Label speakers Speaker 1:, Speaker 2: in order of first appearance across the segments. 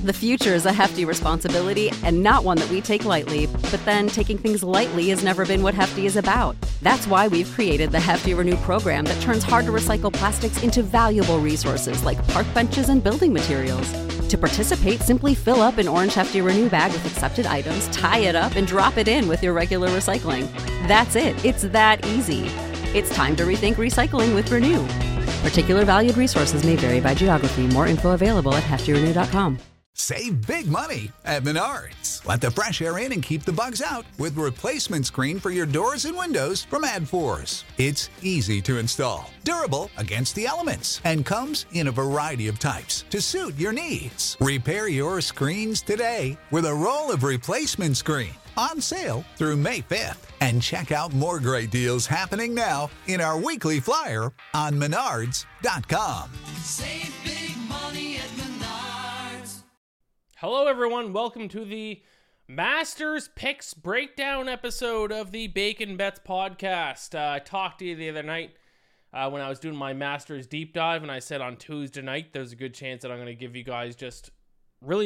Speaker 1: The future is a hefty responsibility and not one that we take lightly, but then taking things lightly has never been what Hefty is about. That's why we've created the Hefty Renew program that turns hard-to-recycle plastics into valuable resources like park benches and building materials. To participate, simply fill up an orange Hefty Renew bag with accepted items, tie it up, and drop it in with your regular recycling. That's it. It's that easy. It's time to rethink recycling with Renew. Particular valued resources may vary by geography. More info available at heftyrenew.com.
Speaker 2: Save big money at Menards. Let the fresh air in and keep the bugs out with replacement screen for your doors and windows from AdForce. It's easy to install, durable against the elements, and comes in a variety of types to suit your needs. Repair your screens today with a roll of replacement screen. On sale through May 5th. And check out more great deals happening now in our weekly flyer on Menards.com.
Speaker 3: Save big money at Menards.
Speaker 4: Hello, everyone. Welcome to the Masters Picks Breakdown episode of the Bacon Bets podcast. I talked to you the other night when I was doing my Masters deep dive, and I said on Tuesday night there's a good chance that I'm going to give you guys just really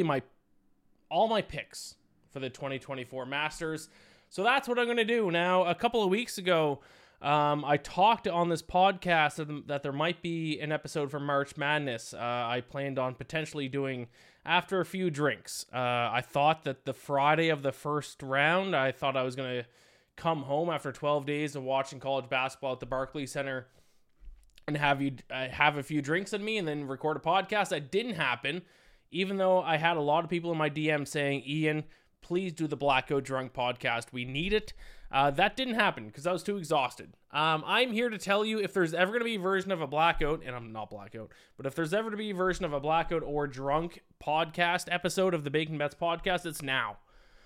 Speaker 4: all my picks for the 2024 Masters. So that's what I'm going to do. Now, a couple of weeks ago, I talked on this podcast that there might be an episode for March Madness. I planned on potentially doing after a few drinks. I thought that the Friday of the first round, I thought I was going to come home after 12 days of watching college basketball at the Barclays Center and have a few drinks in me and then record a podcast. That didn't happen, even though I had a lot of people in my DM saying, Ian, please do the Blackout Drunk podcast. We need it. That didn't happen because I was too exhausted. I'm here to tell you if there's ever going to be a version of a Blackout, and I'm not Blackout, but if there's ever to be a version of a Blackout or Drunk podcast episode of the Bacon Bets podcast, it's now.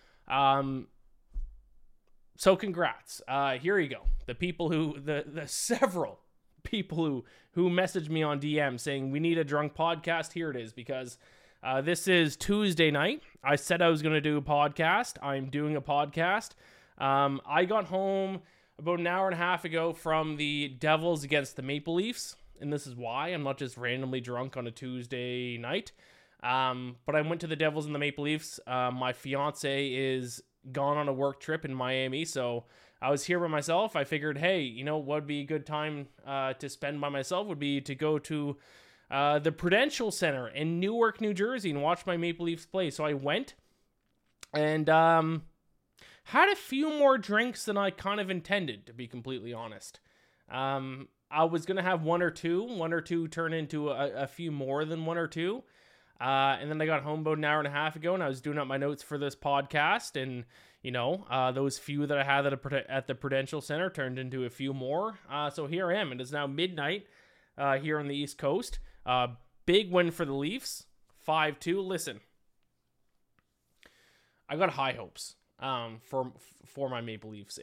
Speaker 4: So congrats. Here you go. The several people who messaged me on DM saying we need a drunk podcast. Here it is, because this is Tuesday night. I said I was going to do a podcast. I'm doing a podcast. I got home about an hour and a half ago from the Devils against the Maple Leafs, and this is why I'm not just randomly drunk on a Tuesday night. But I went to the Devils and the Maple Leafs. My fiance is gone on a work trip in Miami, so I was here by myself. I figured, hey, you know what would be a good time to spend by myself would be to go to the Prudential Center in Newark, New Jersey, and watch my Maple Leafs play. So I went and had a few more drinks than I kind of intended, to be completely honest. I was going to have one or two turn into a few more than one or two. And then I got home about an hour and a half ago, and I was doing up my notes for this podcast. And, you know, those few that I had at the Prudential Center turned into a few more. So here I am. It is now midnight here on the East Coast. Big win for the Leafs, 5-2. Listen, I got high hopes for my Maple Leafs.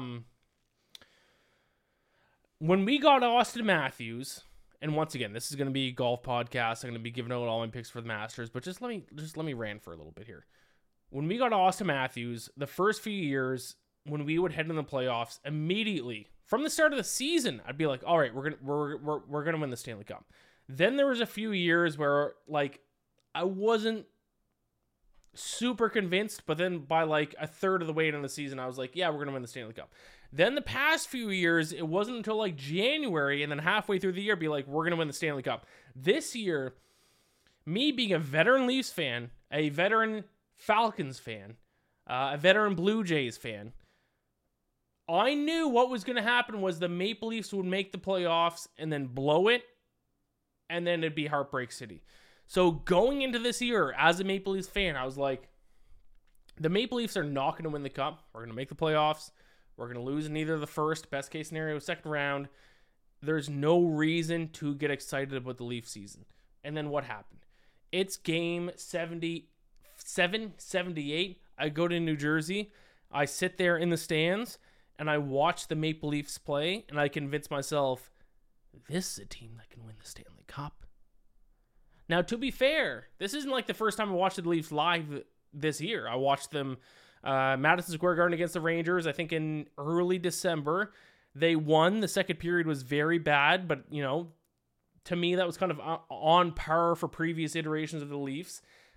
Speaker 4: When we got Austin Matthews, and once again, this is going to be a golf podcast. I'm going to be giving out all my picks for the Masters, but just let me rant for a little bit here. When we got Austin Matthews, the first few years when we would head into the playoffs, immediately from the start of the season, I'd be like, all right, we're gonna win the Stanley Cup. Then there was a few years where like I wasn't super convinced, but then by like a third of the way into the season, I was like, yeah, we're gonna win the Stanley Cup. Then the past few years, it wasn't until like January and then halfway through the year, be like, we're gonna win the Stanley Cup. This year, me being a veteran Leafs fan, a veteran Falcons fan, a veteran Blue Jays fan, I knew what was going to happen was the Maple Leafs would make the playoffs and then blow it, and then it'd be Heartbreak City. So going into this year as a Maple Leafs fan, I was like, the Maple Leafs are not going to win the Cup. We're going to make the playoffs. We're going to lose in either the first, best case scenario, second round. There's no reason to get excited about the Leaf season. And then what happened? It's game 78. I go to New Jersey. I sit there in the stands, and I watch the Maple Leafs play, and I convince myself, this is a team that can win the Stanley Cup. Now, to be fair, this isn't like the first time I watched the Leafs live this year. I watched them Madison Square Garden against the Rangers, I think in early December. They won. The second period was very bad, but, you know, to me, that was kind of on par for previous iterations of the Leafs.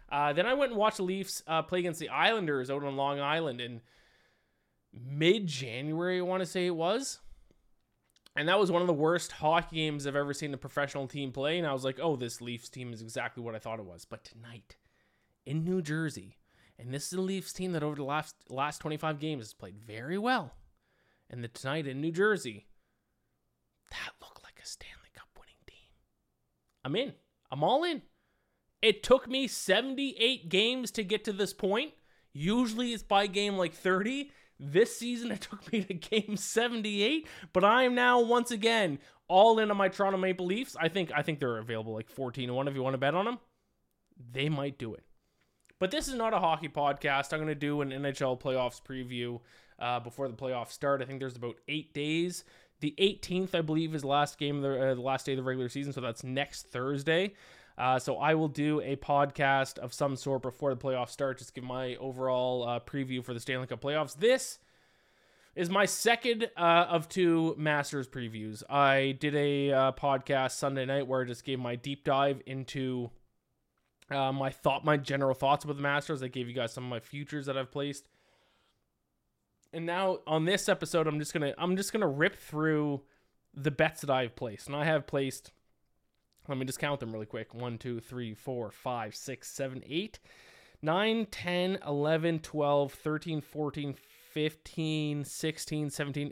Speaker 4: Then I went and watched the Leafs play against the Islanders out on Long Island in mid-January, I want to say it was. And that was one of the worst hockey games I've ever seen a professional team play. And I was like, oh, this Leafs team is exactly what I thought it was. But tonight, in New Jersey, and this is a Leafs team that over the last 25 games has played very well. And tonight in New Jersey, that looked like a Stanley Cup winning team. I'm in. I'm all in. It took me 78 games to get to this point. Usually it's by game like 30. This season, it took me to game 78, but I am now once again all in on my Toronto Maple Leafs. I think they're available like 14-1 if you want to bet on them. They might do it. But this is not a hockey podcast. I'm going to do an NHL playoffs preview before the playoffs start. I think there's about 8 days. The 18th, I believe, is the last game, the last day of the regular season, so that's next Thursday. So I will do a podcast of some sort before the playoffs start, just give my overall preview for the Stanley Cup playoffs. This is my second of 2 Masters previews. I did a podcast Sunday night where I just gave my deep dive into my general thoughts about the Masters. I gave you guys some of my futures that I've placed. And now on this episode, I'm just gonna rip through the bets that I've placed. And I have placed, let me just count them really quick. 1, 2, 3, 4, 5, 6, 7, 8, 9, 10, 11, 12, 13, 14, 15, 16, 17,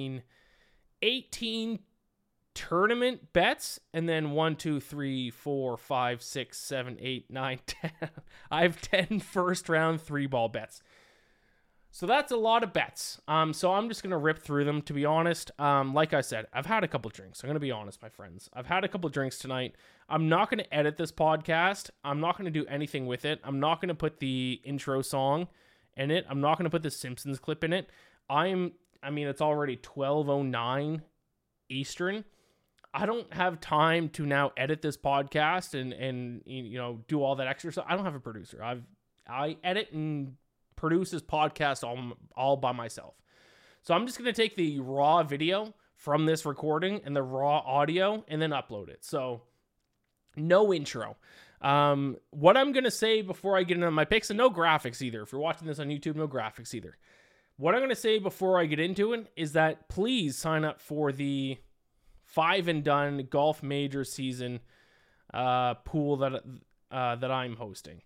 Speaker 4: 18 tournament bets. And then 1, 2, 3, 4, 5, 6, 7, 8, 9, 10. I have 10 first round 3-ball bets. So that's a lot of bets. So I'm just going to rip through them, to be honest. Like I said, I've had a couple drinks. I'm going to be honest, my friends. I've had a couple drinks tonight. I'm not going to edit this podcast. I'm not going to do anything with it. I'm not going to put the intro song in it. I'm not going to put the Simpsons clip in it. It's already 12:09 Eastern. I don't have time to now edit this podcast and do all that extra stuff. I don't have a producer. I edit and produce this podcast all by myself. So I'm just going to take the raw video from this recording and the raw audio and then upload it. So no intro. What I'm going to say before I get into my picks, and no graphics either. If you're watching this on YouTube, no graphics either. What I'm going to say before I get into it is that please sign up for the 5 and Done Golf Major Season pool that I'm hosting.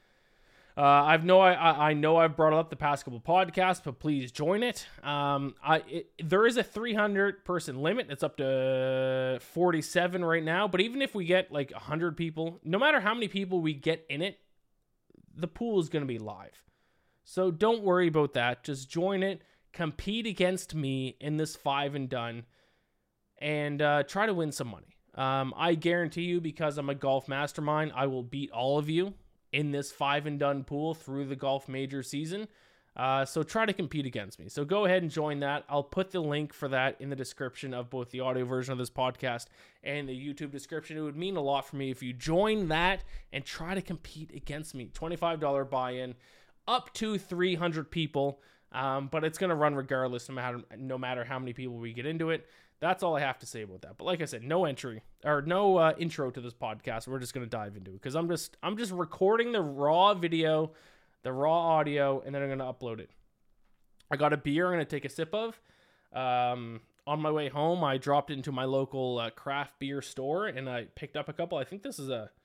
Speaker 4: I know I've brought it up the past couple podcasts, but please join it. There is a 300 person limit. It's up to 47 right now. But even if we get like 100 people, no matter how many people we get in it, the pool is going to be live. So don't worry about that. Just join it, compete against me in this 5 and Done, and try to win some money. I guarantee you, because I'm a golf mastermind, I will beat all of you in this 5 and Done pool through the golf major season. So try to compete against me. So go ahead and join that. I'll put the link for that in the description of both the audio version of this podcast and the YouTube description. It would mean a lot for me if you join that and try to compete against me. $25 buy-in, up to 300 people. But it's going to run regardless, no matter how many people we get into it. That's all I have to say about that. But like I said, no intro to this podcast. We're just going to dive into it because I'm just recording the raw video, the raw audio, and then I'm going to upload it. I got a beer I'm going to take a sip of. On my way home, I dropped into my local craft beer store and I picked up a couple. I think this is a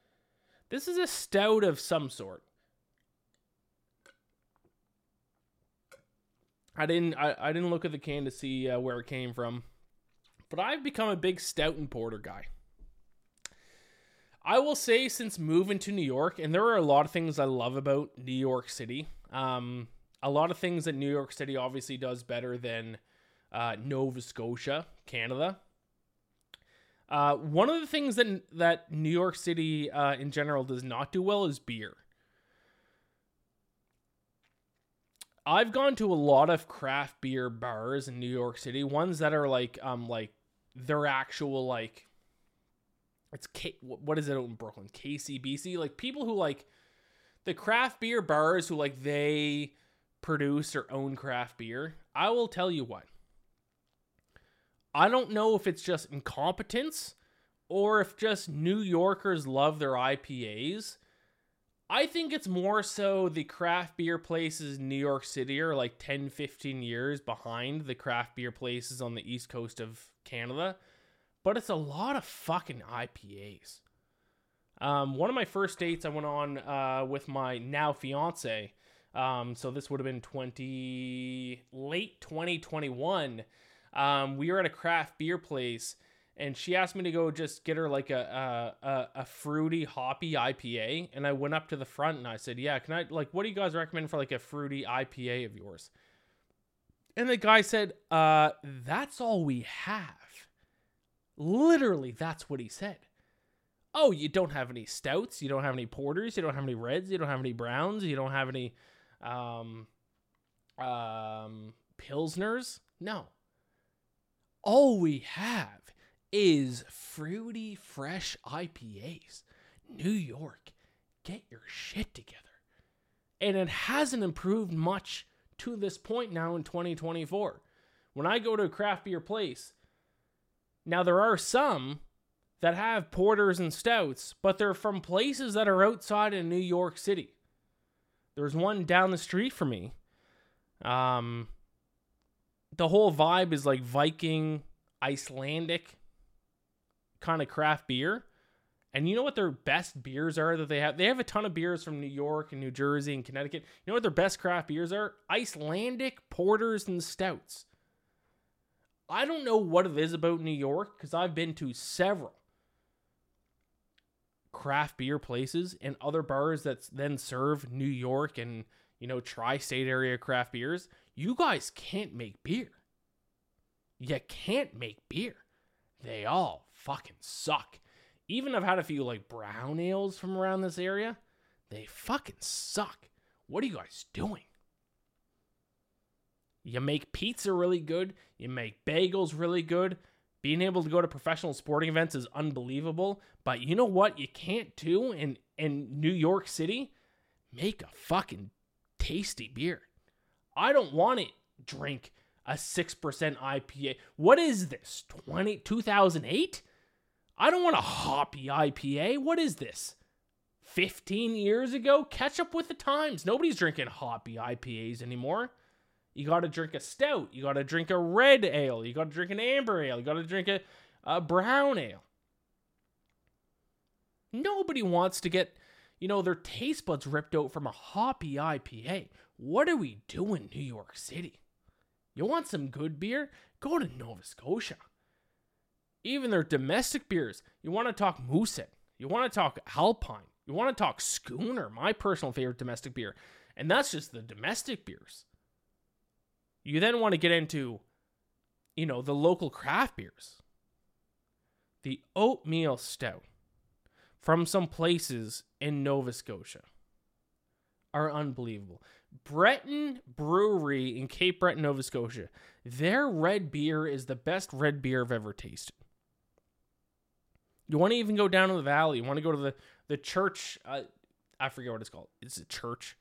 Speaker 4: stout of some sort. I didn't look at the can to see where it came from. But I've become a big stout and porter guy. I will say, since moving to New York, and there are a lot of things I love about New York City. A lot of things that New York City obviously does better than Nova Scotia, Canada. One of the things that New York City in general does not do well is beer. I've gone to a lot of craft beer bars in New York City, ones that are like they're actual, like, it's what is it out in Brooklyn? KCBC? Like, people who, like, the craft beer bars who, like, they produce or own craft beer. I will tell you what, I don't know if it's just incompetence or if just New Yorkers love their IPAs. I think it's more so the craft beer places in New York City are like 10, 15 years behind the craft beer places on the east coast of Canada. But it's a lot of fucking IPAs. One of my first dates I went on with my now fiance. So this would have been late 2021. We were at a craft beer place. And she asked me to go just get her like a fruity, hoppy IPA. And I went up to the front and I said, yeah, can I, like, what do you guys recommend for like a fruity IPA of yours? And the guy said, that's all we have. Literally, that's what he said. Oh, you don't have any stouts, you don't have any porters, you don't have any reds, you don't have any browns, you don't have any pilsners? No. All we have is fruity, fresh IPAs. New York, get your shit together. And it hasn't improved much to this point now in 2024. When I go to a craft beer place, now there are some that have porters and stouts, but they're from places that are outside of New York City. There's one down the street from me. The whole vibe is like Viking, Icelandic kind of craft beer. And you know what their best beers are that they have? They have a ton of beers from New York and New Jersey and Connecticut. You know what their best craft beers are? Icelandic porters and stouts. I don't know what it is about New York because I've been to several craft beer places and other bars that then serve New York and, you know, tri-state area craft beers. You guys can't make beer. You can't make beer. They all fucking suck. Even I've had a few like brown ales from around this area. They fucking suck. What are you guys doing? You make pizza really good. You make bagels really good. Being able to go to professional sporting events is unbelievable. But you know what you can't do in New York City? Make a fucking tasty beer. I don't want to drink a 6% IPA. What is this? 2008? I don't want a hoppy IPA. What is this? 15 years ago? Catch up with the times. Nobody's drinking hoppy IPAs anymore. You got to drink a stout. You got to drink a red ale. You got to drink an amber ale. You got to drink a brown ale. Nobody wants to get, you know, their taste buds ripped out from a hoppy IPA. What are we doing, New York City? You want some good beer? Go to Nova Scotia. Even their domestic beers. You want to talk Moosehead. You want to talk Alpine. You want to talk Schooner, my personal favorite domestic beer. And that's just the domestic beers. You then want to get into, you know, the local craft beers. The oatmeal stout from some places in Nova Scotia are unbelievable. Breton Brewery in Cape Breton, Nova Scotia. Their red beer is the best red beer I've ever tasted. You want to even go down to the valley. You want to go to the church. I forget what it's called. It's a church.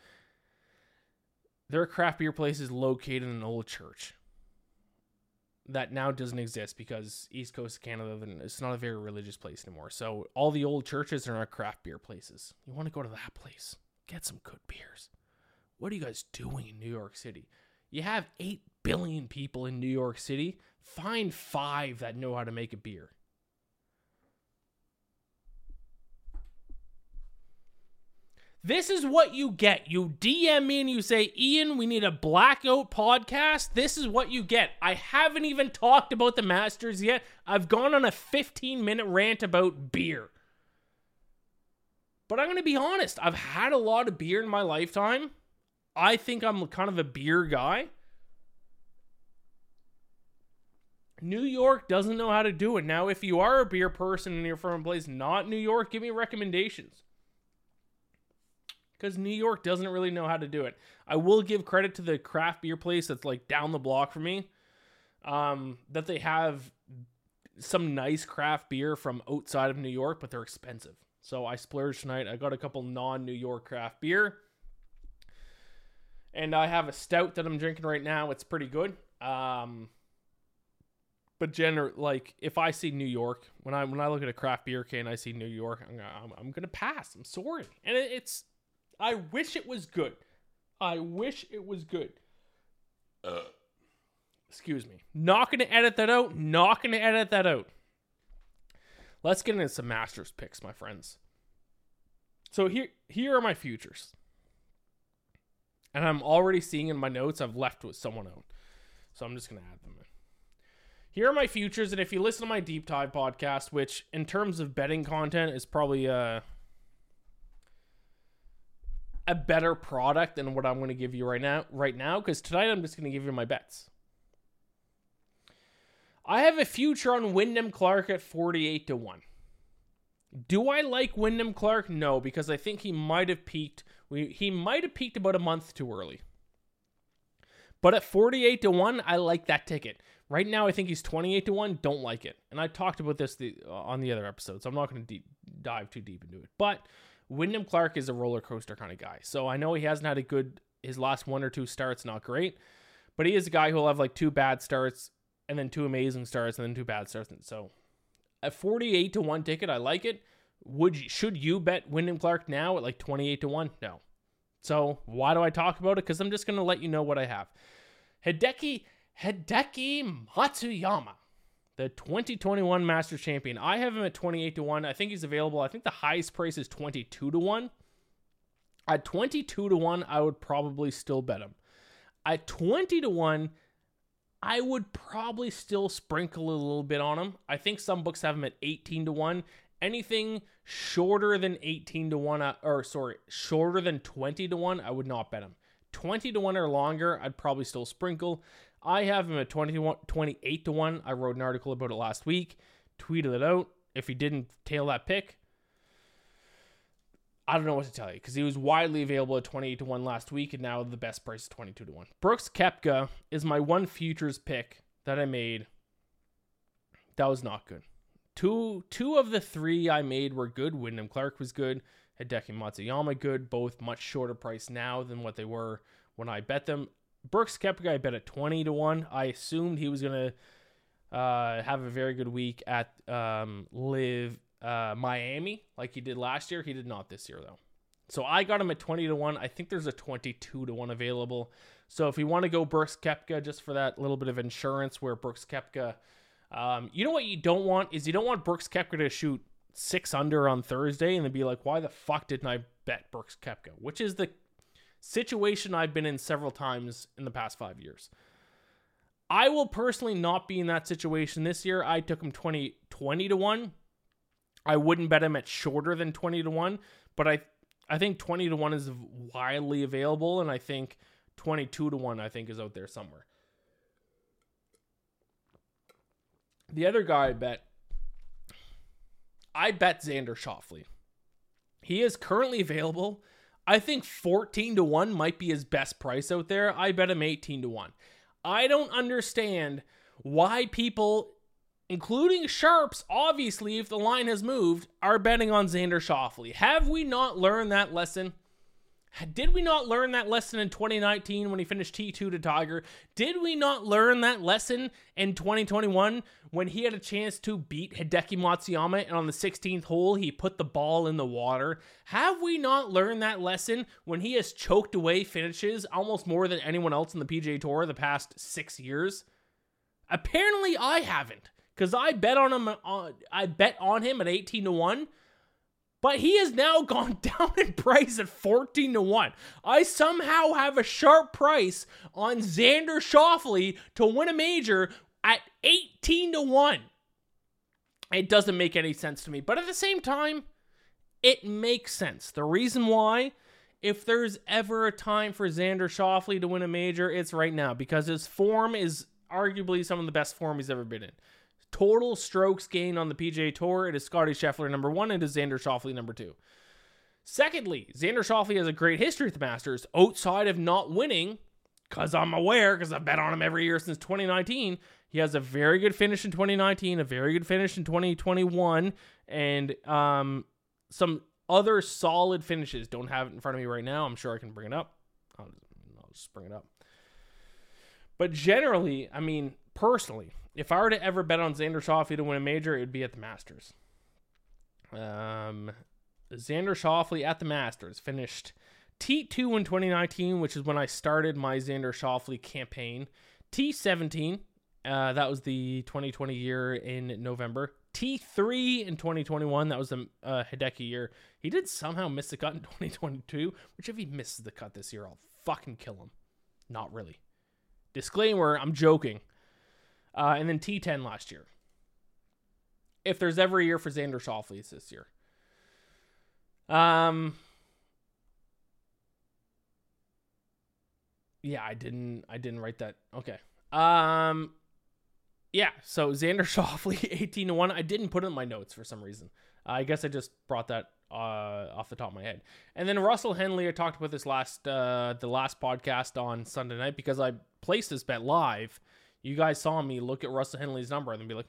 Speaker 4: Their craft beer place is located in an old church that now doesn't exist because East Coast of Canada, it's not a very religious place anymore. So all the old churches are not craft beer places. You want to go to that place. Get some good beers. What are you guys doing in New York City? You have 8 billion people in New York City. Find 5 that know how to make a beer. This is what you get. You DM me and you say, Ian, we need a blackout podcast. This is what you get. I haven't even talked about the Masters yet. I've gone on a 15-minute rant about beer. But I'm going to be honest. I've had a lot of beer in my lifetime. I think I'm kind of a beer guy. New York doesn't know how to do it. Now, if you are a beer person and you're from a place not New York, give me recommendations. Because New York doesn't really know how to do it. I will give credit to the craft beer place that's like down the block from me. That they have some nice craft beer from outside of New York, but they're expensive. So I splurged tonight. I got a couple non-New York craft beer. And I have a stout that I'm drinking right now. It's pretty good. But But like if I see New York, when I look at a craft beer can, I see New York, I'm gonna pass. I'm sorry, and I wish it was good. I wish it was good. Excuse me. Not gonna edit that out. Not gonna edit that out. Let's get into some Masters picks, my friends. So here are my futures. And I'm already seeing in my notes I've left with someone out. So I'm just going to add them in. Here are my futures, and if you listen to my Deep Dive podcast, which in terms of betting content is probably a better product than what I'm going to give you right now, because tonight I'm just going to give you my bets. I have a future on Wyndham Clark at 48-1. Do I like Wyndham Clark? No, because I think he might have peaked. He might have peaked about a month too early. But at 48-1, I like that ticket. Right now, I think he's 28-1. Don't like it. And I talked about this on the other episode, so I'm not going to dive too deep into it. But Wyndham Clark is a roller coaster kind of guy. So I know he hasn't had his last one or two starts, not great. But he is a guy who will have like 2 bad starts, and then 2 amazing starts, and then 2 bad starts. So at 48-1 ticket, I like it. Should you bet Wyndham Clark now at like 28-1? No. So why do I talk about it? Because I'm just going to let you know what I have. Hideki Matsuyama, the 2021 Masters champion. I have him at 28-1. I think he's available. I think the highest price is 22-1. At 22-1, I would probably still bet him. At 20-1, I would probably still sprinkle a little bit on him. I think some books have him at 18-1. Anything shorter than 18-1, shorter than 20-1, I would not bet him. 20-1 or longer, I'd probably still sprinkle. I have him at 28-1. I wrote an article about it last week, tweeted it out. If he didn't tail that pick, I don't know what to tell you, because he was widely available at 28-1 last week, and now the best price is 22-1. Brooks Koepka is my one futures pick that I made. That was not good. Two of the 3 I made were good. Wyndham Clark was good. Hideki Matsuyama good. Both much shorter price now than what they were when I bet them. Brooks Koepka I bet at 20-1. I assumed he was going to have a very good week at Live Miami like he did last year. He did not this year though. So I got him at 20-1. I think there's a 22-1 available. So if you want to go Brooks Koepka just for that little bit of insurance, where Brooks Koepka, you know what you don't want is you don't want Brooks Koepka to shoot 6 under on Thursday and then be like, why the fuck didn't I bet Brooks Koepka? Which is the situation I've been in several times in the past 5 years. I will personally not be in that situation this year. I took him 20-1. I wouldn't bet him at shorter than 20-1, but I think 20-1 is widely available, and I think 22-1 I think is out there somewhere. The other guy I bet Xander Schauffele. He is currently available. I think 14-1 might be his best price out there. I bet him 18-1. I don't understand why people, including sharps, obviously, if the line has moved, are betting on Xander Schauffele. Have we not learned that lesson? Did we not learn that lesson in 2019 when he finished T2 to Tiger? Did we not learn that lesson in 2021 when he had a chance to beat Hideki Matsuyama and on the 16th hole he put the ball in the water? Have we not learned that lesson when he has choked away finishes almost more than anyone else in the PGA Tour the past 6 years? Apparently I haven't, because I bet on him at 18-1. But he has now gone down in price at 14-1. I somehow have a sharp price on Xander Schauffele to win a major at 18-1. It doesn't make any sense to me. But at the same time, it makes sense. The reason why, if there's ever a time for Xander Schauffele to win a major, it's right now. Because his form is arguably some of the best form he's ever been in. Total strokes gained on the PGA Tour, it is Scottie Scheffler number 1, and it is Xander Schauffele number 2. Secondly, Xander Schauffele has a great history at the Masters, outside of not winning, because I'm aware, because I've bet on him every year since 2019. He has a very good finish in 2019, a very good finish in 2021, and some other solid finishes. Don't have it in front of me right now. I'm sure I can bring it up. I'll just bring it up. But generally, I mean, personally, if I were to ever bet on Xander Schauffele to win a major, it would be at the Masters. Xander Schauffele at the Masters finished T2 in 2019, which is when I started my Xander Schauffele campaign. T17, that was the 2020 year in November. T3 in 2021, that was the Hideki year. He did somehow miss the cut in 2022, which if he misses the cut this year, I'll fucking kill him. Not really. Disclaimer, I'm joking. And then T10 last year. If there's ever a year for Xander Schauffele, it's this year. Yeah, I didn't write that. Okay. Yeah, so Xander Schauffele, 18-1. I didn't put it in my notes for some reason. I guess I just brought that off the top of my head. And then Russell Henley, I talked about this the last podcast on Sunday night because I placed this bet live. You guys saw me look at Russell Henley's number and then be like,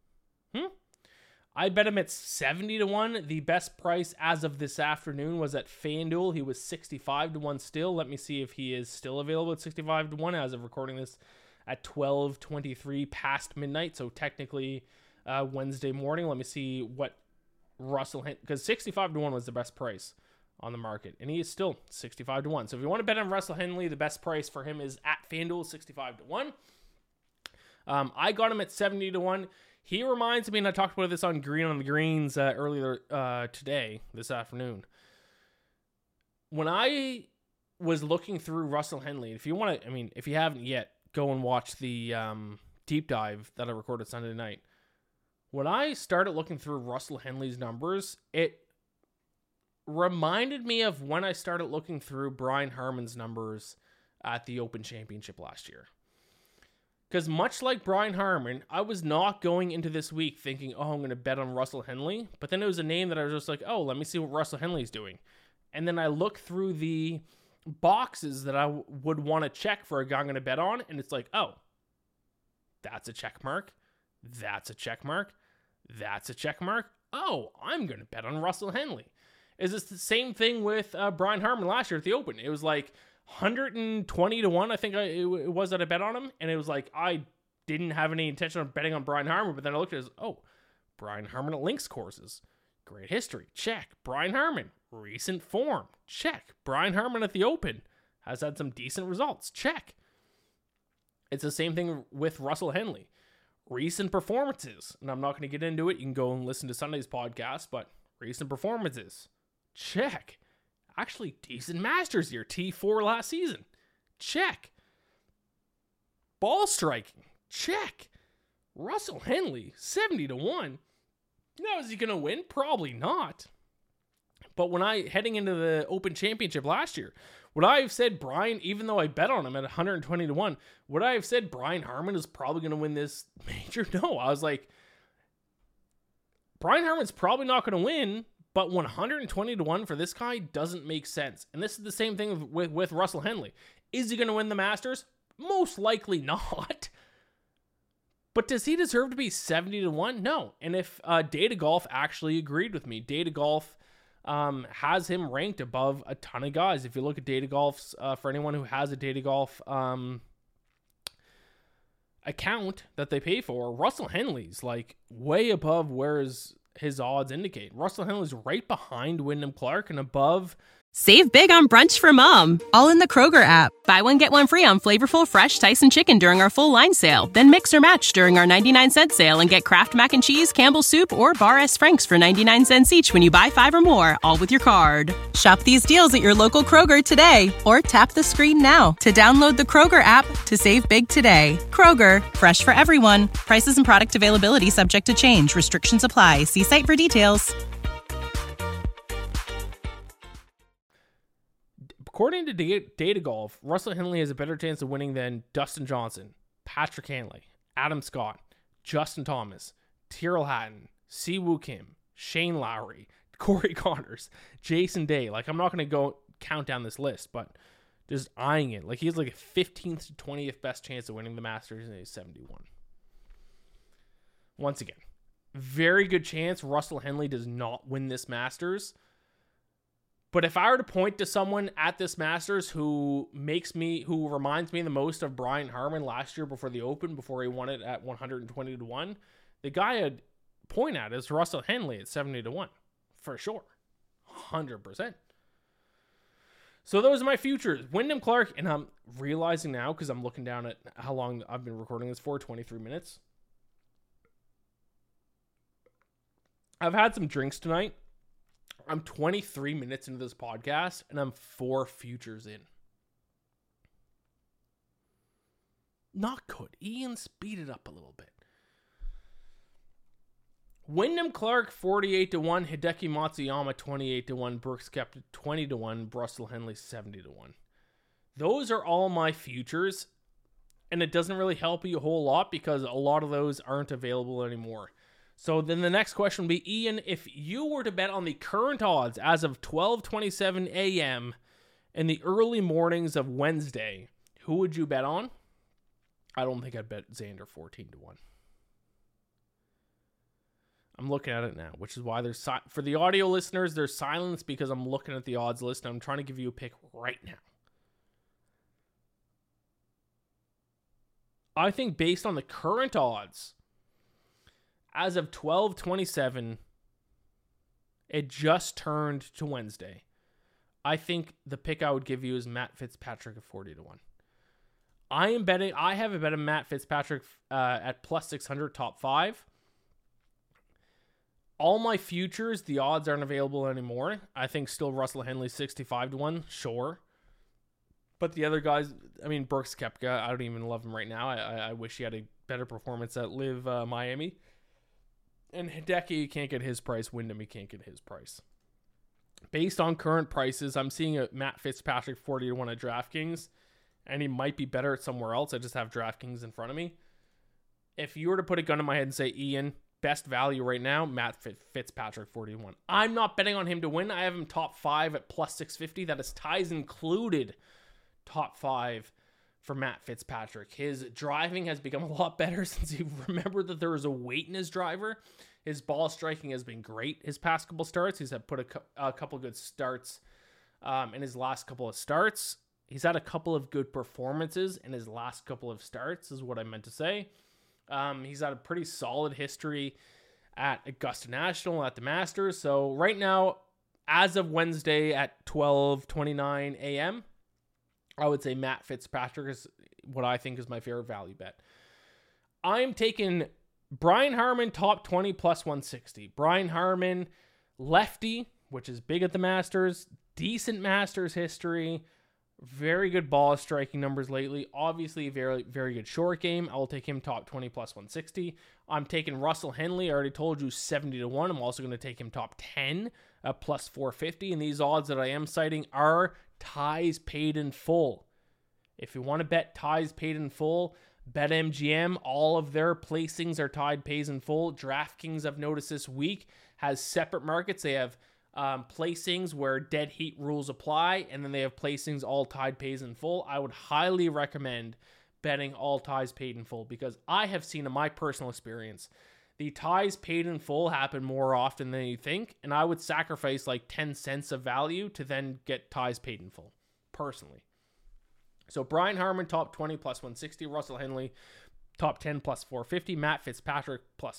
Speaker 4: I bet him at 70-1. The best price as of this afternoon was at FanDuel. He was 65-1 still. Let me see if he is still available at 65-1 as of recording this at 12:23 past midnight. So technically Wednesday morning. Let me see what Russell, because 65-1 was the best price on the market, and he is still 65-1. So if you want to bet on Russell Henley, the best price for him is at FanDuel, 65-1. I got him at 70-1. He reminds me, and I talked about this on Green on the Greens earlier this afternoon. When I was looking through Russell Henley, if you want to, if you haven't yet, go and watch the deep dive that I recorded Sunday night. When I started looking through Russell Henley's numbers, it reminded me of when I started looking through Brian Harman's numbers at the Open Championship last year. Because much like Brian Harman, I was not going into this week thinking, I'm going to bet on Russell Henley. But then it was a name that I was just like, let me see what Russell Henley's doing. And then I looked through the boxes that I would want to check for a guy I'm going to bet on. And it's like, that's a check mark. That's a check mark. That's a check mark. I'm going to bet on Russell Henley. Is this the same thing with Brian Harman last year at the Open? It was like 120-1, I think it was that I bet on him. And it was like, I didn't have any intention of betting on Brian Harman. But then I looked at it as, Brian Harman at links courses. Great history. Check. Brian Harman. Recent form. Check. Brian Harman at the Open has had some decent results. Check. It's the same thing with Russell Henley. Recent performances. And I'm not going to get into it. You can go and listen to Sunday's podcast, but recent performances. Check. Actually, decent Masters year. T4 last season. Check. Ball striking. Check. Russell Henley, 70-1. Now, is he going to win? Probably not. But heading into the Open Championship last year, would I have said Brian, even though I bet on him at 120-1, would I have said Brian Harman is probably going to win this major? No, I was like, Brian Harman's probably not going to win, but 120-1 for this guy doesn't make sense. And this is the same thing with Russell Henley. Is he going to win the Masters? Most likely not. But does he deserve to be 70-1? No. And if Data Golf actually agreed with me, Data Golf has him ranked above a ton of guys. If you look at Data Golf's, for anyone who has a Data Golf account that they pay for, Russell Henley's like way above where his odds indicate. Russell Henley's right behind Wyndham Clark and above.
Speaker 5: Save big on brunch for mom, all in the Kroger app. Buy one, get one free on flavorful fresh Tyson chicken during our full line sale. Then mix or match during our 99-cent sale and get Kraft Mac and Cheese, Campbell's Soup, or Bar S. Frank's for 99 cents each when you buy 5 or more, all with your card. Shop these deals at your local Kroger today or tap the screen now to download the Kroger app to save big today. Kroger, fresh for everyone. Prices and product availability subject to change. Restrictions apply. See site for details.
Speaker 4: According to Data Golf, Russell Henley has a better chance of winning than Dustin Johnson, Patrick Hanley, Adam Scott, Justin Thomas, Tyrrell Hatton, Siwoo Kim, Shane Lowry, Corey Connors, Jason Day. Like, I'm not going to go count down this list, but just eyeing it. Like, he's like a 15th to 20th best chance of winning the Masters, and he's 71. Once again, very good chance Russell Henley does not win this Masters. But if I were to point to someone at this Masters who reminds me the most of Brian Harman last year before the Open, before he won it at 120-1, the guy I'd point at is Russell Henley at 70-1, for sure, 100%. So those are my futures. Wyndham Clark, and I'm realizing now because I'm looking down at how long I've been recording this for, 23 minutes. I've had some drinks tonight. I'm 23 minutes into this podcast, and I'm 4 futures in. Not good. Ian, speed it up a little bit. Wyndham Clark, 48-1. Hideki Matsuyama, 28-1. Brooks Koepka, 20-1. Russell Henley, 70-1. Those are all my futures, and it doesn't really help you a whole lot because a lot of those aren't available anymore. So then the next question would be, Ian, if you were to bet on the current odds as of 12:27 a.m. in the early mornings of Wednesday, who would you bet on? I don't think I'd bet Xander 14-1. I'm looking at it now, which is why there's for the audio listeners, there's silence because I'm looking at the odds list and I'm trying to give you a pick right now. I think based on the current odds, as of 12:27, it just turned to Wednesday. I think the pick I would give you is Matt Fitzpatrick at 40-1. I have a bet of Matt Fitzpatrick at plus 600 top 5. All my futures, the odds aren't available anymore. I think still Russell Henley 65-1, sure. But the other guys, I mean, Brooks Koepka, I don't even love him right now. I wish he had a better performance at Live Miami. And Hideki, you can't get his price. Wyndham, you can't get his price. Based on current prices, I'm seeing a Matt Fitzpatrick 40-1 at DraftKings, and he might be better at somewhere else. I just have DraftKings in front of me. If you were to put a gun in my head and say, Ian, best value right now, Matt Fitzpatrick 40-1. I'm not betting on him to win. I have him top 5 at plus 650. That is ties included top 5 for Matt Fitzpatrick. His driving has become a lot better since he remembered that there was a weight in his driver. His ball striking has been great his past couple starts. He's had put a couple good starts in his last couple of starts. He's had a couple of good performances in his last couple of starts, is what I meant to say. He's had a pretty solid history at Augusta National, at the Masters. So right now, as of Wednesday at 12:29 a.m., I would say Matt Fitzpatrick is what I think is my favorite value bet. I'm taking Brian Harman top 20 plus 160. Brian Harman, lefty, which is big at the Masters, decent Masters history, very good ball striking numbers lately. Obviously, very, very good short game. I will take him top 20 plus 160. I'm taking Russell Henley. I already told you 70-1. I'm also going to take him top 10 plus 450. And these odds that I am citing are ties paid in full. If you want to bet ties paid in full, BetMGM, all of their placings are tied pays in full. DraftKings, I've noticed this week, has separate markets. They have placings where dead heat rules apply, and then they have placings all tied pays in full. I would highly recommend betting all ties paid in full because I have seen in my personal experience the ties paid in full happen more often than you think, and I would sacrifice like 10 cents of value to then get ties paid in full, personally. So Brian Harman, top 20 plus 160. Russell Henley, top 10 plus 450. Matt Fitzpatrick,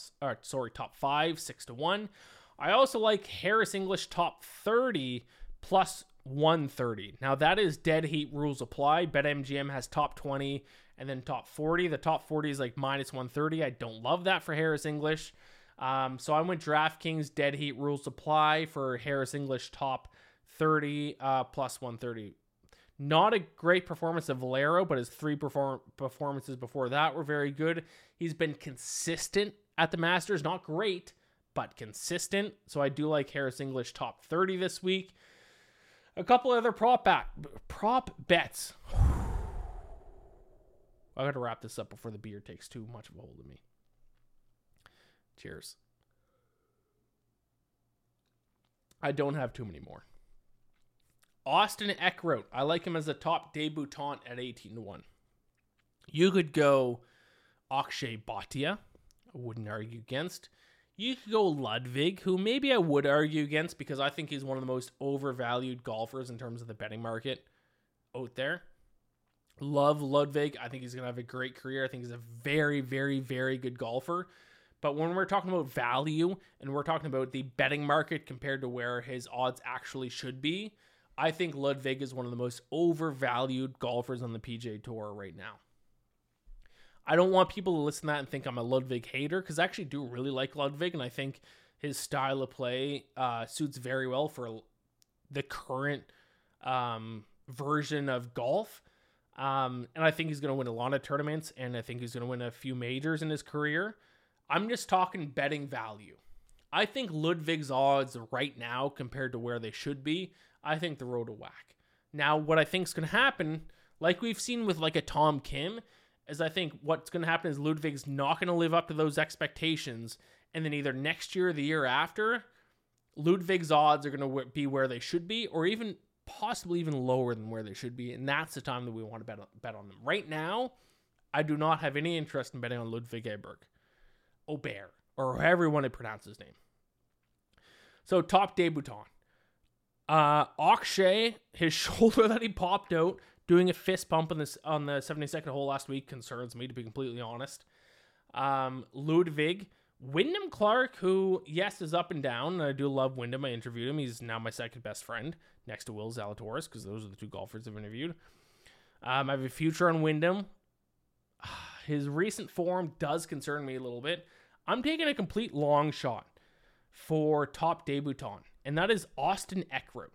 Speaker 4: top 5, 6-1. I also like Harris English, top 30 plus 130. Now that is dead heat rules apply. BetMGM has top 20 and then top 40. The top 40 is like minus 130. I don't love that for Harris English. So I went DraftKings, dead heat rules apply for Harris English, top 30 plus 130. Not a great performance of Valero, but his 3 performances before that were very good. He's been consistent at the Masters. Not great, but consistent. So I do like Harris English top 30 this week. A couple other prop bets. I got to wrap this up before the beer takes too much of a hold of me. Cheers. I don't have too many more. Austin Eckroat. I like him as a top debutant at 18-1. You could go Akshay Bhatia. I wouldn't argue against. You could go Ludwig, who maybe I would argue against because I think he's one of the most overvalued golfers in terms of the betting market out there. Love Ludwig. I think he's going to have a great career. I think he's a very, very, very good golfer. But when we're talking about value and we're talking about the betting market compared to where his odds actually should be, I think Ludwig is one of the most overvalued golfers on the PGA Tour right now. I don't want people to listen to that and think I'm a Ludwig hater, because I actually do really like Ludwig, and I think his style of play suits very well for the current version of golf. And I think he's going to win a lot of tournaments, and I think he's going to win a few majors in his career. I'm just talking betting value. I think Ludwig's odds right now compared to where they should be, I think the road to whack. Now, what I think is going to happen, like we've seen with like a Tom Kim, is I think what's going to happen is Ludwig's not going to live up to those expectations, and then either next year or the year after, Ludwig's odds are going to be where they should be, or even possibly even lower than where they should be, and that's the time that we want to bet on them. Right now, I do not have any interest in betting on Ludwig Aubert, or however you want to pronounce his name. So, top debutant. Akshay, his shoulder that he popped out doing a fist pump on the 72nd hole last week concerns me, to be completely honest. Ludwig. Wyndham Clark, who, yes, is up and down. I do love Wyndham. I interviewed him. He's now my second best friend, next to Will Zalatoris, because those are the two golfers I've interviewed. I have a future on Wyndham. His recent form does concern me a little bit. I'm taking a complete long shot for top debutant, and that is Austin Eckroat.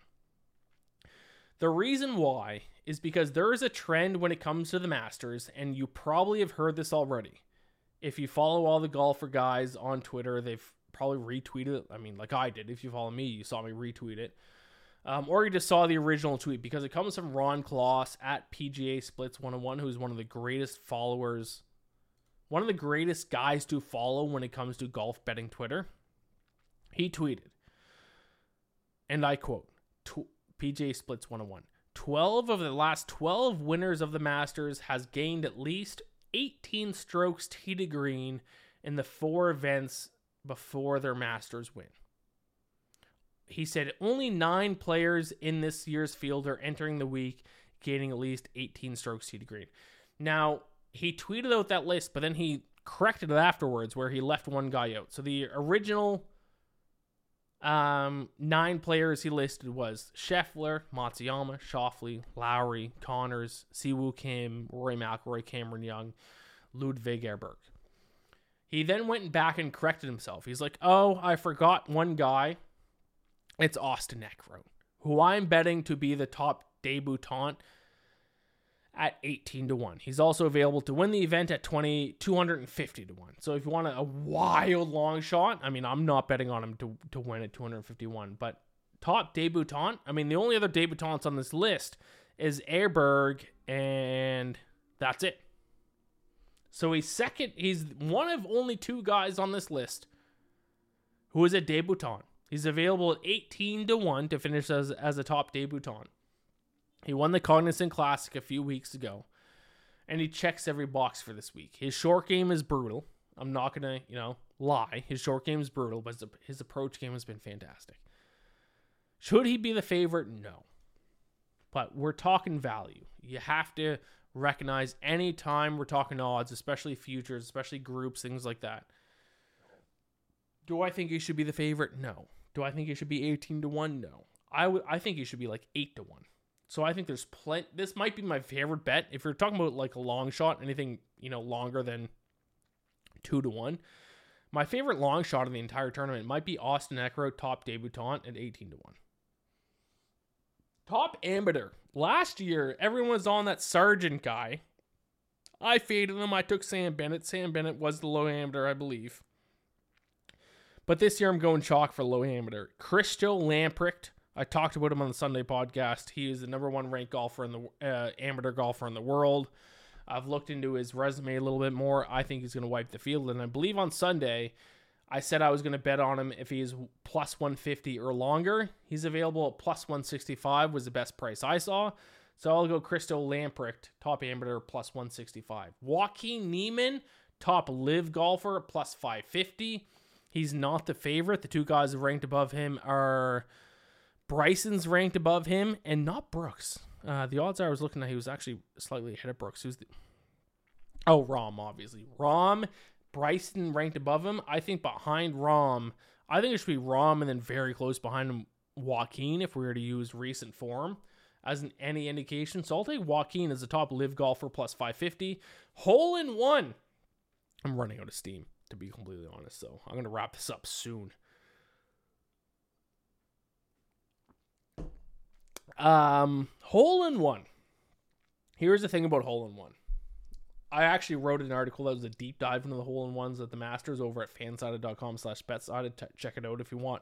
Speaker 4: The reason why is because there is a trend when it comes to the Masters, and you probably have heard this already. If you follow all the golfer guys on Twitter, they've probably retweeted it. I mean, like I did. If you follow me, you saw me retweet it. Or you just saw the original tweet, because it comes from Ron Kloss at PGA Splits 101, who's one of the greatest followers, one of the greatest guys to follow when it comes to golf betting Twitter. He tweeted, and I quote, PGA Splits 101, 12 of the last 12 winners of the Masters has gained at least 18 strokes tee to green in the 4 events before their Masters win. He said only 9 players in this year's field are entering the week gaining at least 18 strokes tee to green. Now, he tweeted out that list, but then he corrected it afterwards where he left one guy out. So the original 9 players he listed was Scheffler, Matsuyama, Schauffele, Lowry, Connors, Siwoo Kim, Rory McIlroy, Cameron Young, Ludwig Aberg. He then went back and corrected himself. He's like, oh, I forgot one guy. It's Austin Eckroat, who I'm betting to be the top debutant at 18 to 1. He's also available to win the event at 250 to 1. So if you want a wild long shot, I mean, I'm not betting on him to win at 251, but top debutant, I mean, the only other debutants on this list is Aberg, and that's it. So he's one of only 2 guys on this list who is a debutant. He's available at 18 to 1 to finish as a top debutant. He won the Cognizant Classic a few weeks ago, and he checks every box for this week. His short game is brutal. I'm not going to, lie. His short game is brutal, but his approach game has been fantastic. Should he be the favorite? No. But we're talking value. You have to recognize any time we're talking odds, especially futures, especially groups, things like that. Do I think he should be the favorite? No. Do I think he should be 18 to 1? No. I think he should be like 8 to 1. So I think there's plenty. This might be my favorite bet. If you're talking about like a long shot, anything, longer than 2 to 1, my favorite long shot in the entire tournament might be Austin Eckroat, top debutant at 18 to 1. Top amateur. Last year, everyone was on that Sargent guy. I faded him. I took Sam Bennett. Sam Bennett was the low amateur, I believe. But this year I'm going chalk for low amateur. Christo Lamprecht. I talked about him on the Sunday podcast. He is the number 1 ranked golfer in the amateur golfer in the world. I've looked into his resume a little bit more. I think he's going to wipe the field. And I believe on Sunday, I said I was going to bet on him if he's plus 150 or longer. He's available at plus 165 was the best price I saw. So I'll go Christo Lamprecht, top amateur, plus 165. Joaquin Niemann, top live golfer, plus 550. He's not the favorite. The two guys ranked above him are Bryson's ranked above him and not Brooks. The odds I was looking at, he was actually slightly ahead of Brooks. Who's the... Oh, Rahm, obviously. Rahm, Bryson ranked above him. I think behind Rahm, I think it should be Rahm and then very close behind him, Joaquin, if we were to use recent form as any indication. So I'll take Joaquin as the top live golfer plus 550. Hole in one. I'm running out of steam, to be completely honest, so I'm going to wrap this up soon. Hole in one. Here's the thing about hole in one. I actually wrote an article that was a deep dive into the hole in ones at the Masters over at fansided.com/betsided. Check it out if you want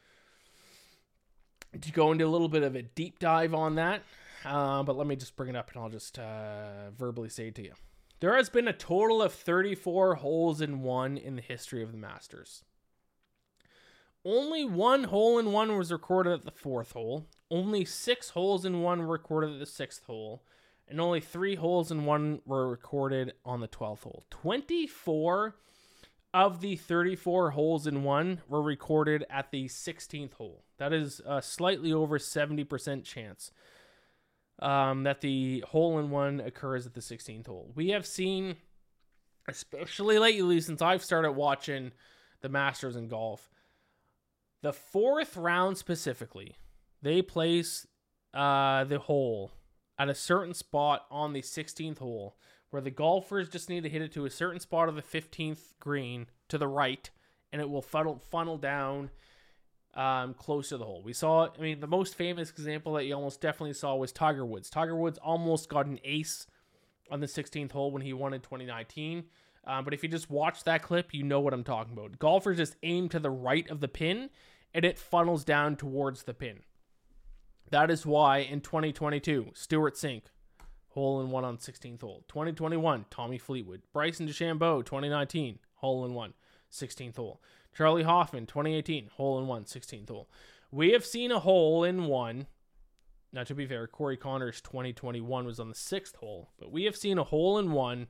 Speaker 4: to go into a little bit of a deep dive on that. But let me just bring it up and I'll just verbally say it to you. There has been a total of 34 holes in one in the history of the Masters. Only one hole in one was recorded at the 4th hole. Only 6 holes in one were recorded at the 6th hole. And only 3 holes in one were recorded on the 12th hole. 24 of the 34 holes in one were recorded at the 16th hole. That is a slightly over 70% chance that the hole in one occurs at the 16th hole. We have seen, especially lately since I've started watching the Masters in golf, the 4th round specifically, they place the hole at a certain spot on the 16th hole where the golfers just need to hit it to a certain spot of the 15th green to the right, and it will funnel down close to the hole. We saw, the most famous example that you almost definitely saw was Tiger Woods. Tiger Woods almost got an ace on the 16th hole when he won in 2019. But if you just watch that clip, you know what I'm talking about. Golfers just aim to the right of the pin, and it funnels down towards the pin. That is why in 2022, Stewart Cink, hole in one on 16th hole. 2021, Tommy Fleetwood. Bryson DeChambeau, 2019, hole in one, 16th hole. Charlie Hoffman, 2018, hole in one, 16th hole. We have seen a hole in one. Now, to be fair, Corey Connors 2021 was on the 6th hole, but we have seen a hole in one.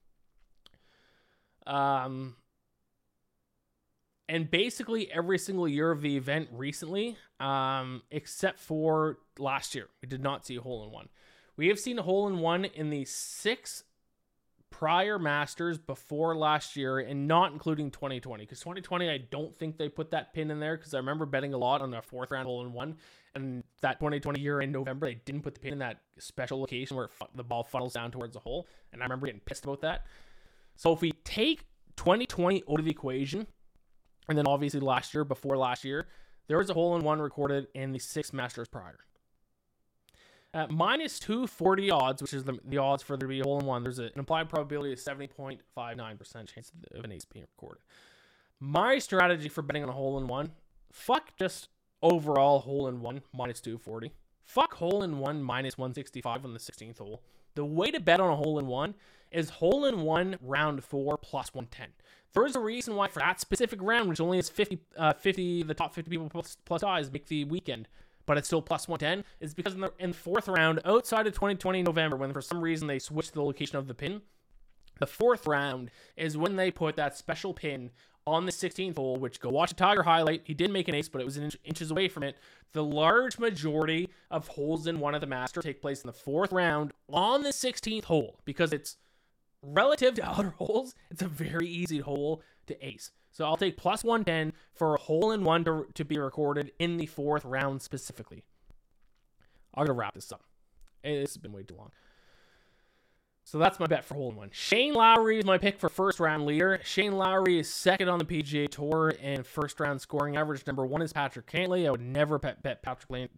Speaker 4: And basically every single year of the event recently, except for last year, we did not see a hole in one. We have seen a hole in one in the 6 prior Masters before last year, and not including 2020. Because 2020, I don't think they put that pin in there, because I remember betting a lot on a 4th round hole in one. And that 2020 year in November, they didn't put the pin in that special location where the ball funnels down towards the hole. And I remember getting pissed about that. So if we take 2020 out of the equation, and then obviously last year, before last year, there was a hole in one recorded in the 6 Masters prior. At minus 240 odds, which is the odds for there to be a hole in one, there's an implied probability of 70.59% chance of an ace being recorded. My strategy for betting on a hole in one, fuck just overall hole in one, minus 240. Fuck hole in one, minus 165 on the 16th hole. The way to bet on a hole in one is hole in one round 4 plus 110. There is a reason why for that specific round, which only has 50, the top 50 people plus odds make the weekend, but it's still plus 110, is because in the 4th round, outside of 2020 November, when for some reason they switched the location of the pin, the 4th round is when they put that special pin on the 16th hole, which go watch a Tiger highlight. He did make an ace, but it was inches away from it. The large majority of holes in one of the Masters take place in the 4th round on the 16th hole, because it's relative to other holes, it's a very easy hole to ace. So I'll take plus 110 for a hole in one to be recorded in the 4th round specifically. I'm going to wrap this up. This has been way too long. So that's my bet for hole in one. Shane Lowry is my pick for first round leader. Shane Lowry is second on the PGA Tour in first round scoring average. Number 1 is Patrick Cantlay. I would never bet Patrick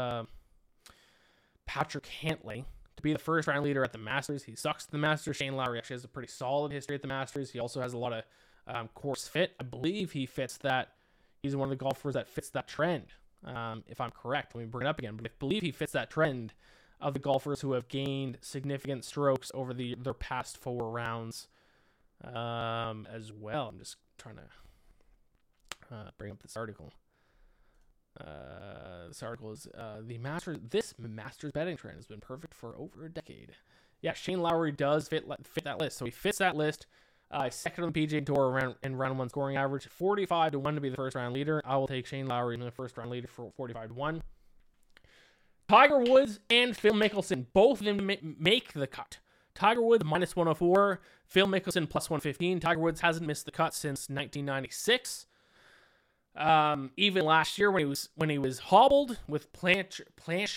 Speaker 4: Cantlay to be the first round leader at the Masters. He sucks at the Masters. Shane Lowry actually has a pretty solid history at the Masters. He also has a lot of course fit. I believe he fits that. He's one of the golfers that fits that trend. If I'm correct, let me bring it up again. But I believe he fits that trend of the golfers who have gained significant strokes over their past 4 rounds as well. I'm just trying to bring up this article. This article is this Masters betting trend has been perfect for over a decade. Yeah, Shane Lowry does fit that list. So he fits that list. Second on the PGA Tour in round 1 scoring average, 45-1 to be the first round leader. I will take Shane Lowry in the first round leader for 45-1. Tiger Woods and Phil Mickelson, both of them make the cut. Tiger Woods minus 104, Phil Mickelson plus 115. Tiger Woods hasn't missed the cut since 1996. Even last year when he was hobbled with plantar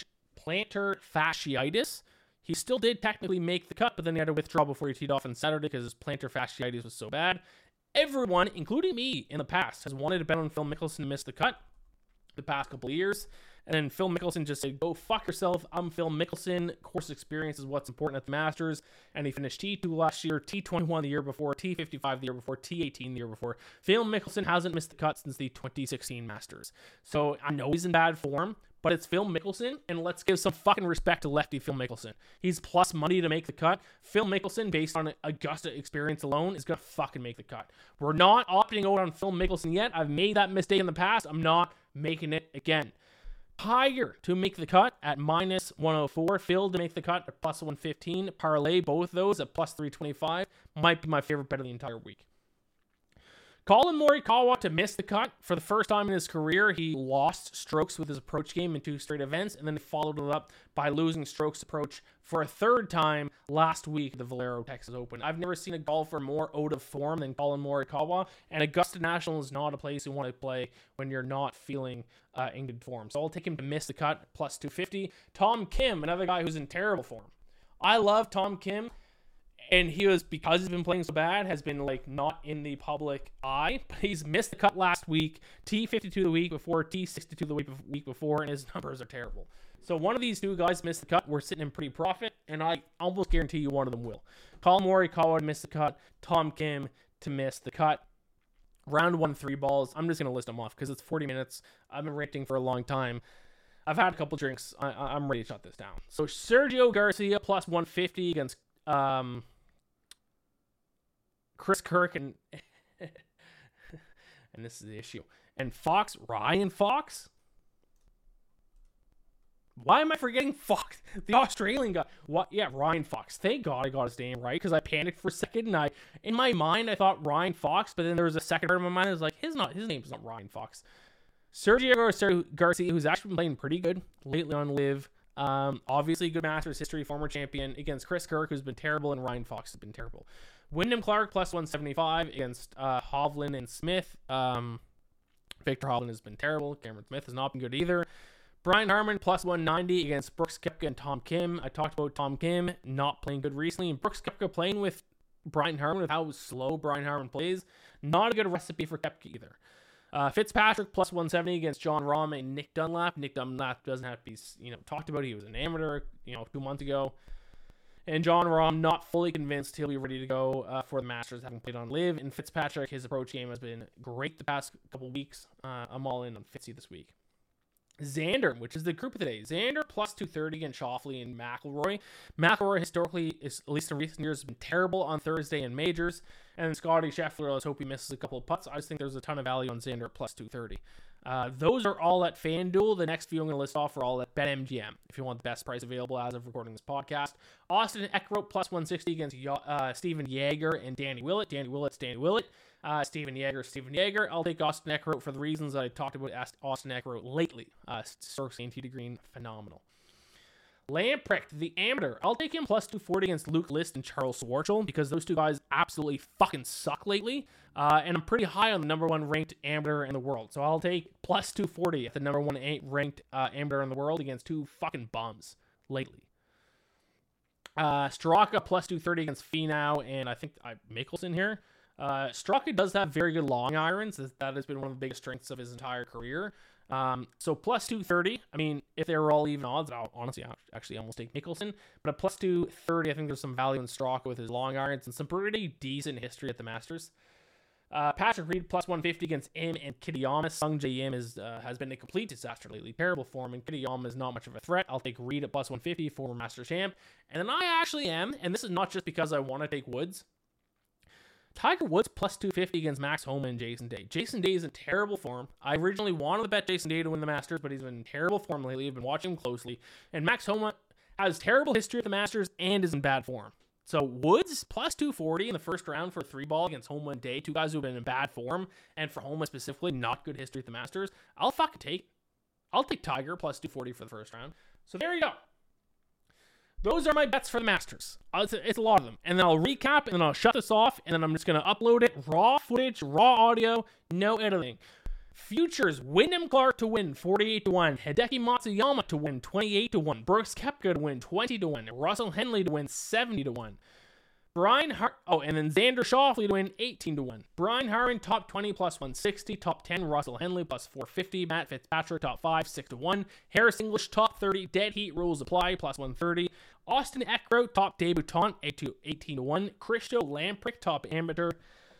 Speaker 4: fasciitis, he still did technically make the cut, but then he had to withdraw before he teed off on Saturday because his plantar fasciitis was so bad. Everyone, including me in the past, has wanted to bet on Phil Mickelson to miss the cut the past couple of years. And then Phil Mickelson just said, go fuck yourself. I'm Phil Mickelson. Course experience is what's important at the Masters. And he finished T2 last year, T21 the year before, T55 the year before, T18 the year before. Phil Mickelson hasn't missed the cut since the 2016 Masters. So I know he's in bad form, but it's Phil Mickelson, and let's give some fucking respect to lefty Phil Mickelson. He's plus money to make the cut. Phil Mickelson, based on Augusta experience alone, is going to fucking make the cut. We're not opting out on Phil Mickelson yet. I've made that mistake in the past. I'm not making it again. Tiger to make the cut at minus 104. Phil to make the cut at plus 115. Parlay both those at plus 325. Might be my favorite bet of the entire week. Colin Morikawa to miss the cut. For the first time in his career, he lost strokes with his approach game in 2 straight events, and then followed it up by losing strokes approach for a third time last week at the Valero Texas Open. I've never seen a golfer more out of form than Colin Morikawa, and Augusta National is not a place you want to play when you're not feeling in good form. So I'll take him to miss the cut, plus 250. Tom Kim, another guy who's in terrible form. I love Tom Kim. And he was, because he's been playing so bad, has been like not in the public eye. But he's missed the cut last week, T52 the week before, T62 the week before, and his numbers are terrible. So one of these two guys missed the cut. We're sitting in pretty profit, and I almost guarantee you one of them will. Colin Morikawa to miss the cut, Tom Kim to miss the cut. Round 1 3 balls. I'm just going to list them off because it's 40 minutes. I've been ranting for a long time. I've had a couple drinks. I'm ready to shut this down. So Sergio Garcia plus 150 against Chris Kirk and this is the issue. And Ryan Fox? Why am I forgetting Fox? The Australian guy. What? Yeah, Ryan Fox. Thank God I got his name right, because I panicked for a second, and in my mind I thought Ryan Fox, but then there was a second part of my mind that was like, his name's not Ryan Fox. Sergio Garcia, who's actually been playing pretty good lately on LIV. Obviously good Masters history, former champion, against Chris Kirk, who's been terrible, and Ryan Fox has been terrible. Wyndham Clark plus 175 against Hovland and Smith. Victor Hovland has been terrible. Cameron Smith has not been good either. Brian Harman plus 190 against Brooks Koepka and Tom Kim. I talked about Tom Kim not playing good recently, and Brooks Koepka playing with Brian Harman, with how slow Brian Harman plays. Not a good recipe for Koepka either. Fitzpatrick plus 170 against Jon Rahm and Nick Dunlap. Nick Dunlap doesn't have to be, talked about. He was an amateur, 2 months ago. And Jon Rahm, not fully convinced he'll be ready to go for the Masters, having played on LIV. And Fitzpatrick, his approach game has been great the past couple weeks. I'm all in on Fitzy this week. Xander, which is the group of today. Xander plus 230 against Schauffele and McIlroy. McIlroy historically, at least in recent years, has been terrible on Thursday in majors. And Scotty Scheffler, let's hope he misses a couple of putts. I just think there's a ton of value on Xander plus 230. Those are all at FanDuel. The next few I'm going to list off are all at BetMGM, if you want the best price available as of recording this podcast. Austin Eckroat plus 160 against Steven Yeager and Danny Willett. Danny Willett's Danny Willett. Steven Yeager. I'll take Austin Eckroat for the reasons that I talked about Austin Eckroat lately. Strokes and tee to green, phenomenal. Lamprecht, the amateur. I'll take him plus 240 against Luke List and Charles Schwartzel, because those two guys absolutely fucking suck lately. And I'm pretty high on the number 1 ranked amateur in the world. So I'll take plus 240 at the number 1 ranked amateur in the world against two fucking bums lately. Straka plus 230 against Finau, and I think Mickelson here. Straka does have very good long irons. That has been one of the biggest strengths of his entire career. So plus 230, I mean, if they were all even odds, I'll actually almost take Mickelson. But at plus 230, I think there's some value in Straka with his long irons and some pretty decent history at the Masters. Patrick Reed plus 150 against Im and Kitayama. Sungjae Im has been a complete disaster lately. Terrible form, and Kitayama is not much of a threat. I'll take Reed at plus 150, former Masters champ. And then I actually am, and this is not just because I want to take Woods. Tiger Woods plus 250 against Max Homa and Jason Day. Jason Day is in terrible form. I originally wanted to bet Jason Day to win the Masters, but he's been in terrible form lately. I've been watching him closely. And Max Homa has terrible history at the Masters and is in bad form. So Woods plus 240 in the first round for 3-ball against Homa and Day, two guys who have been in bad form, and for Homa specifically, not good history at the Masters. I'll take Tiger plus 240 for the first round. So there you go. Those are my bets for the Masters. It's a lot of them. And then I'll recap, and then I'll shut this off, and then I'm just going to upload it. Raw footage, raw audio, no editing. Futures, Wyndham Clark to win, 48-1. Hideki Matsuyama to win, 28-1. Brooks Koepka to win, 20-1. Russell Henley to win, 70-1. And then Xander Schauffele to win, 18-1. Brian Harman, top 20, plus 160. Top 10, Russell Henley, plus 450. Matt Fitzpatrick, top 5, 6-1. Harris English, top 30. Dead heat rules apply, plus 130. Austin Eckroat, top debutant, 18-1. Christo Lamprick, top amateur,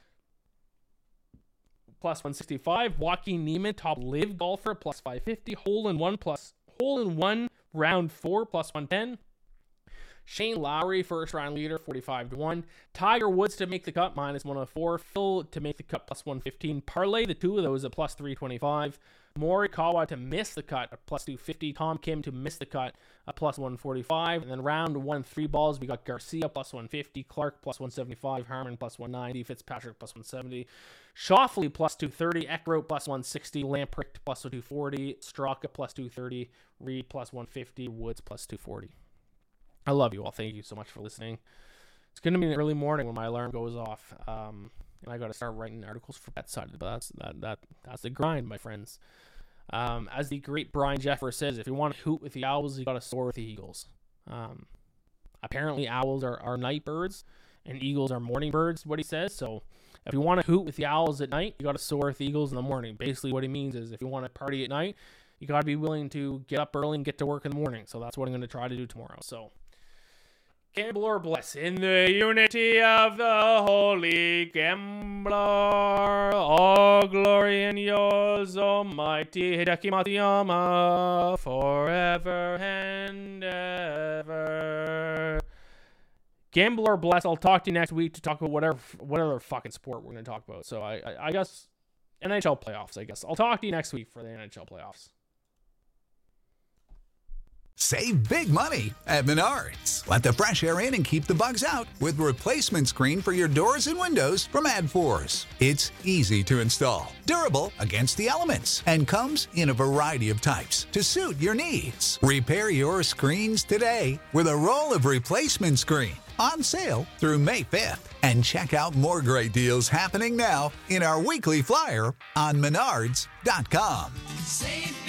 Speaker 4: plus 165. Joaquin Niemann, top live golfer, plus 550. Hole in one round 4, plus 110. Shane Lowry, first round leader, 45-1. Tiger Woods to make the cut, minus 104. Phil to make the cut, plus 115. Parlay the two of those at plus 325. Morikawa to miss the cut at plus 250. Tom Kim to miss the cut at plus 145. And then round 1, 3 balls, we got Garcia plus 150. Clark plus 175. Harman plus 190. Fitzpatrick plus 170. Schauffele plus 230. Eckroat plus 160. Lamprick plus 240. Straka plus 230. Reed plus 150. Woods plus 240. I love you all. Thank you so much for listening. It's going to be an early morning when my alarm goes off. And I got to start writing articles for BetSided. But that's the grind, my friends. As the great Brian Jeffers says, if you want to hoot with the Owls, you got to soar with the Eagles. Apparently, Owls are night birds and Eagles are morning birds, what he says. So if you want to hoot with the Owls at night, you got to soar with the Eagles in the morning. Basically, what he means is if you want to party at night, you got to be willing to get up early and get to work in the morning. So that's what I'm going to try to do tomorrow. So Gambler bless in the unity of the holy gambler. All glory in yours, almighty Hideki Matsuyama, forever and ever. Gambler bless. I'll talk to you next week to talk about whatever fucking sport we're going to talk about. So I guess NHL playoffs, I guess. I'll talk to you next week for the NHL playoffs.
Speaker 2: Save big money at Menards. Let the fresh air in and keep the bugs out with replacement screen for your doors and windows from AdForce. It's easy to install, durable against the elements, and comes in a variety of types to suit your needs. Repair your screens today with a roll of replacement screen on sale through May 5th. And check out more great deals happening now in our weekly flyer on Menards.com.
Speaker 3: Save